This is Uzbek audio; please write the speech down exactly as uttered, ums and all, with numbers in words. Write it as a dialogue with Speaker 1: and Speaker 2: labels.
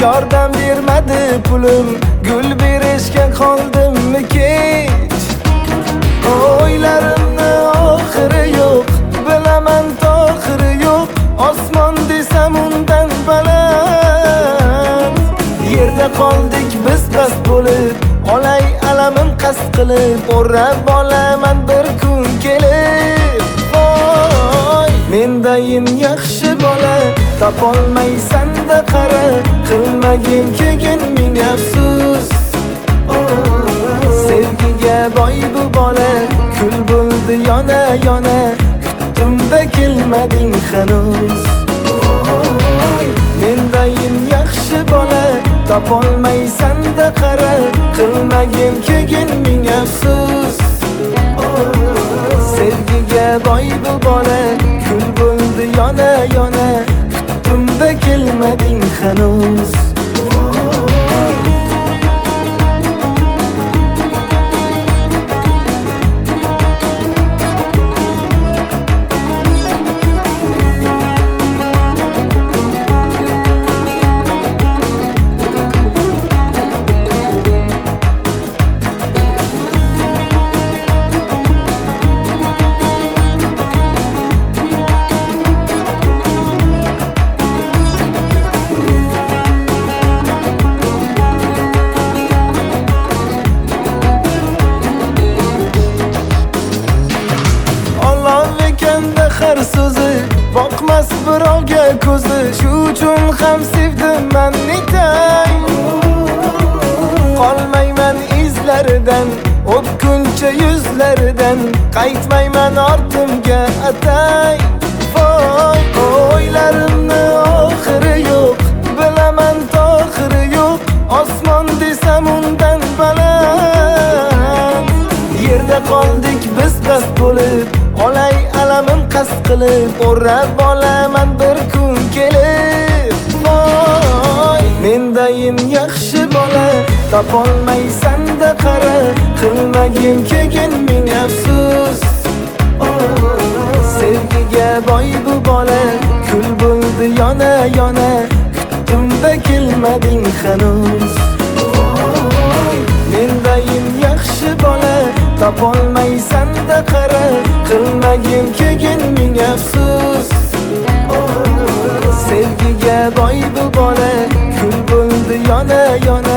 Speaker 1: yordam bermadi pulim, gul berishga qoldimmi kech. O'ylarimni oxiri yo'q, bilaman to'xiri yo'q, osmon desam undan baland. Yerda qoldik biz bas bo'lib, olay alamim qasd qilib, o'rab olaman bir kun kelib. Voy, mendayin yaxshi bola topolmaysan-da qara, qilmagin keyin ming afsus. Sevgiga boy bu bola, kul bo'ldi yona yona, kutdim-da kelmading hanuz. Mendayin yaxshi bola topolmaysan-da qara, qilmagin keyin ming afsus. Sevgiga boy bu bola, kul bo'ldi yona yona, kutdim-da kelmading hanuz. Har so'zi boqmas birovga ko'zi, shu uchun ham sevdim men netay. Qolmayman izlaridan, o'tkuncha yuzlaridan, qaytmayman ortimga atay. Voy, o'ylarimni oxiri yo'q, bilaman to'xiri yo'q, osmon desam undan baland. Yerda qoldik biz bas bo'lib, olay alamim qasd qilib, o'rab olaman bir kun kelib. Voy, mendayin yaxshi bola topolmaysan-da qara, qilmagin keyin ming afsus. Sevgiga boy bu bola, kul bo'ldi yona yona, kutdim-da kelmading hanuz. Mendayin yaxshi bola topolmaysan-da qara, qilmagin keyin ming afsus. Sevgiga boy bu bola, kul bo'ldi yona yona,